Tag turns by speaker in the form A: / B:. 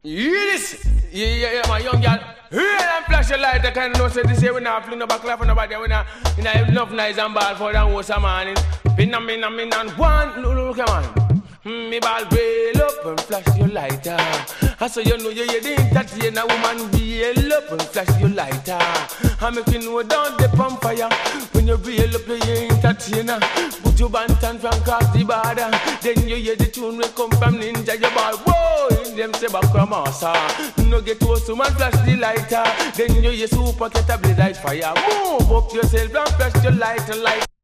A: Yes, yeah, my young girl. Here and flash your light. I kind of know say this here we not fling no back left for nobody. We not have enough nice and ball for that was a man. Pin and one. Look, come on. Me ball rail up and flash your lighter. I saw you know you didn't touch you, a woman rail up and flash your lighter. I make you know down the pump fire. When you rail up you ain't touch you now. Put your bantan from across the border. Then you hear the tune will come from Ninja. Your ball, whoa, them say back from massa. No get close to man flash the lighter. Then you hear super get a blaze like fire. Move up yourself and flash your lighter light.